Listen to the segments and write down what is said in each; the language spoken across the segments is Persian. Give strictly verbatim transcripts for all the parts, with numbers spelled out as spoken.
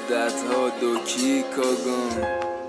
مدت ها دوکی کاگان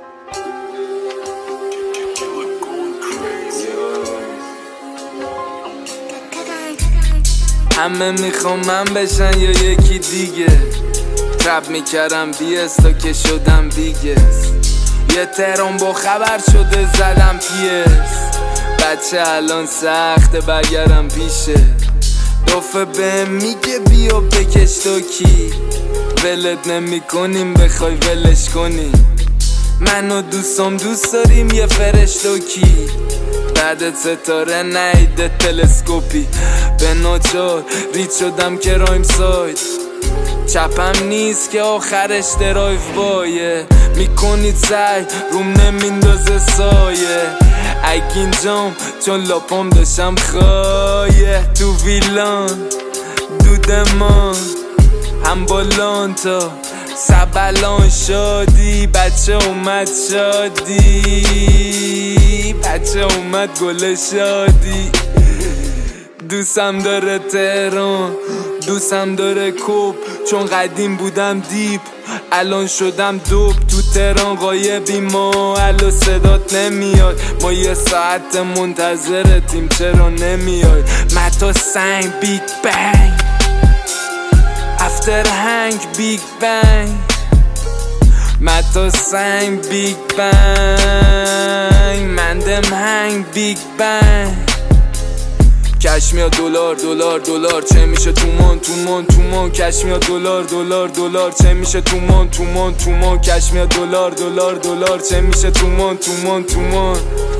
همه میخوام من بشن یا یکی دیگه ترپ میکردم بیس تا که شدم بیگس یه تهران با خبر شده زدم پیس بچه الان سخته برگردم پیشه دفعه به میگه بیا بکش تو کی ولت نمی کنیم بخوای ولش کنیم منو دوستم دوست داریم یه فرشتو کی بعد ستاره نیده تلسکوپی به ناچار رید شدم که رایم ساید چپم نیست که آخرش درایف بایه میکنید سعی روم نمیندازه سایه اگین جام چون لاپام داشتم خایه تو ویلان دودمان هم بالان تا سبلان شادی بچه اومد شادی بچه اومد گل شادی دوستم داره تهران دوستم داره کوب چون قدیم بودم دیپ الان شدم دوب تو تهران غایبی ما الو صدات نمیاد ما یه ساعت منتظرتیم چرا نمیای متا سنگ بیگ بنگ افتر هنگ بیگ بنگ متا سنگ بیگ بنگ مندم هنگ بیگ بنگ کش میاد دلار دلار دلار چه میشه تومان تومان تومان کش میاد دلار دلار دلار چه میشه تومان تومان تومان کش میاد دلار دلار دلار چه میشه تومان تومان تومان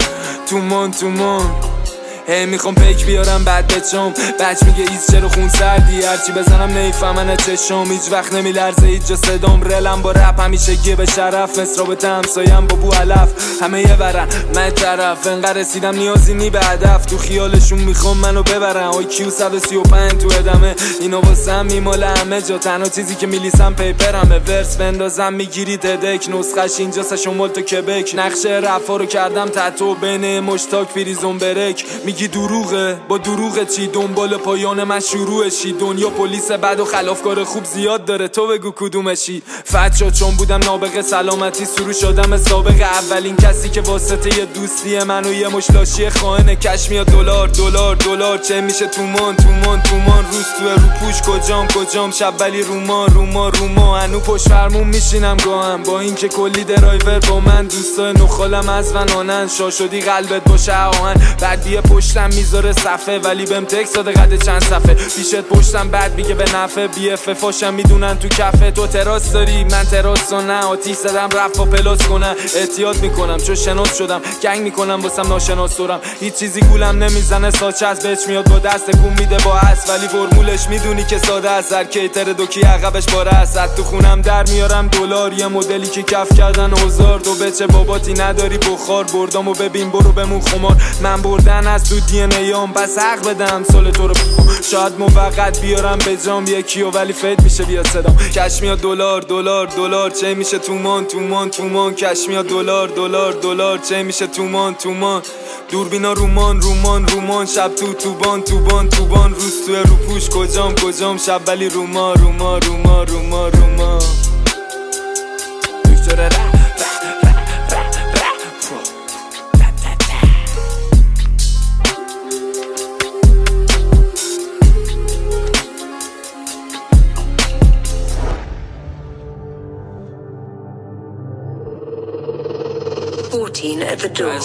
تومان تومان هی میخوام پیک بیارم بعد بچم بچ میگه ایز چرا خون سردی هرچی بزنم نیفهمن چشم هیچ وقت نمیلرزه هیچ جا صدام رلم با رپ همیشه گیه به شرف مصرابت همسایم با بو علف همه یه برن من طرف انقدر رسیدم نیازی نی به هدف تو خیالشون میخوام منو ببرن آی کیو صد و سی و پنج تو ادمه اینا واسم میماله همه جا تنها چیزی که میلیسم پیپرمه ورس بندازم میگیری تدک نسخش اینجا سشمال تو کبک نقشه رفا رو کردم تتو بین مشتاک پریزون برک میگی دروغه با دروغه چی دنبال پایان من شروعشی دنیا پلیس بد و خلافکار خوب زیاد داره تو بگو کدومشی فتشا چون بودم نابغه سلامتی سرو شدم سابقه اولین کسی که واسطه یه دوستی منو یه مشلاشی خائنه کش میاد دلار دلار دلار چه میشه تومان تومان تومان روز تو رو پوش کجام کجام شب ولی روما روما روما هنو پشت فرمون میشینم گاهم با اینکه کلی درایور با من دوستای نخالم از ونانن شا شدی قلبت باشه آهن بعد بیا پشتم میذاره صفه ولی بهم تکس داده قد چند صفه پیشت پشتم بعد میگه به نفع بی اف فاشم میدونن تو کفه تو تراس داری من تراس و نه آتیش زدم رفت با پلاس کنن احتیاط میکنم چون شناس شدم گنگ میکنم واسم ناشناس دارم هیچ چیزی گولم نمیزنه ساچه از بچ میاد با دست کون میده با هست ولی فرمولش میدونی که ساده است هر کیتر دوکی عقبش باره است تو خونم در میارم دلار یه مدلی که کف کردن هزار دو بچه باباتی نداری بخار بردامو ببین برو بمون خمار من بردن از تو دی ان ایام بس حق بدم سال تو رو شاید موقت بیارم به جام یکیو ولی فید میشه بیاد صدام کش میاد دلار دلار دلار چه میشه تومان تومان تومان کش میاد دلار دلار دلار چه میشه تومان تومان دوربینا رومان رومان رومان شب تو توبان توبان توبان روز تو رو پوش کجام کجام شب ولی روما روما روما روما روما دکتر رپ fourteen at the door.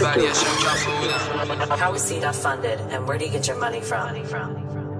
How is C D A funded and where do you get your money from?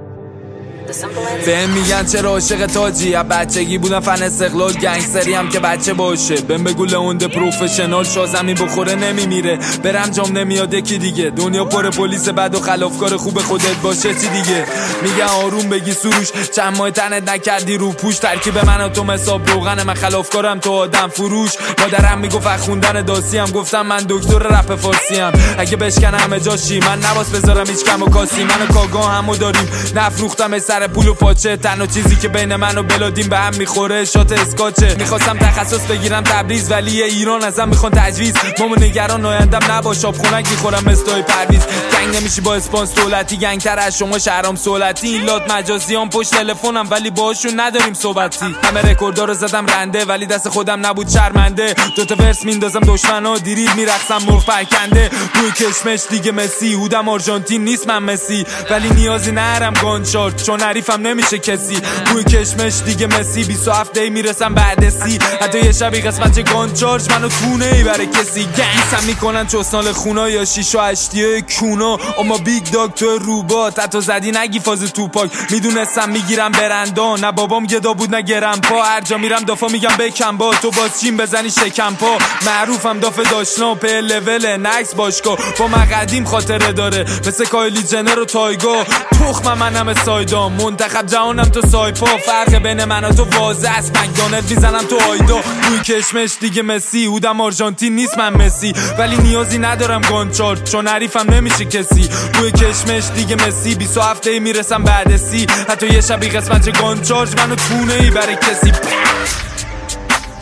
بهم میگن چرا عاشق تاجی از بچگی بودم فن استقلال گنگستری هم که بچه باشه بهم بگو لئونده پروفشنال شا زمین بخوره نمیمیره برم جام نمیاد یکی دیگه دنیا پر پلیس بد و خلافکار خوب خودت باشه چی دیگه میگن آروم بگی سروش چند ماه تنت نکردی رو پوش ترکیب من و تو حساب روغن من خلافکارم تو آدم فروش مادرم میگفت خوندن داسی هم گفتم من دکتر رپ فارسی ام اگه بشکنه همه جاشی من نواس بذارم هیچ کم و کاسی منو کاگا همو داریم نفروختم سر سر پول و پاچه، تنها چیزی که بین من و بلادین به هم میخوره شات اسکاچه. میخواستم تخصص بگیرم تبریز ولی ایران ازم میخوان تجویز. مامو نگران آیندم نباش، آب خونک میخورم استای پرویز. گنگ نمیشی با اسپانس دولتی، گنگتر از شما شهرام سولتی. این لات مجازیان پشت تلفنم ولی باهاشون نداریم صحبتی. همه رکوردا رو زدم رنده ولی دست خودم نبود شرمنده. دو تا ورس میندازم دشمنا دیریل میرقصم مرغ پرکنده. روی کشمش دیگه مسی، هودم آرژانتین نیست من مسی ولی نیازی نرم گانچارت چون حریفم نمیشه کسی. روی کشمش دیگه مسی، بیست و هفت دی میرسم بعد سی. حتی یه شبی قسمت گانچارج منو تونه ای برای کسی. گنگسم میکنن چوسنال خونا یا شیش و هشتیه کونا. اما بیگ داگ تو روبات حتی زدی نگی فاز توپاک. میدونستم میگیرم برندان، نه بابام گدا بود نه گرم پا. هر جا میرم دافا میگم بکن با تو باز چین بزنی شکم پا. معروفم دافه داشتنا په لول نکس باشگاه. با من قدیم خاطره داره مثل کایلی جنر و تایگا. تخم منم سایدام، منتخب جهانم تو سایپا. فرق بین من و تو واضح است، مکدونالد میزنم تو آیدا. روی کشمش دیگه مسی، هودم آرژانتین نیست من مسی ولی نیازی ندارم گانچارت چون حریفم نمیشه کسی. روی کشمش دیگه مسی، بیست و هفت دی میرسم بعد سی. حتی یه شبی قسمت گانچارج منو تونه ای برای کسی. دکتر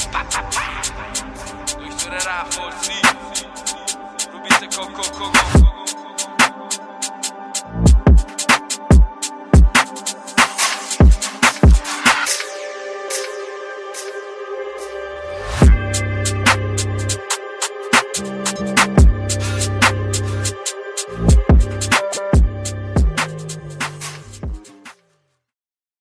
رفارسی رو بیت کوکو کوکو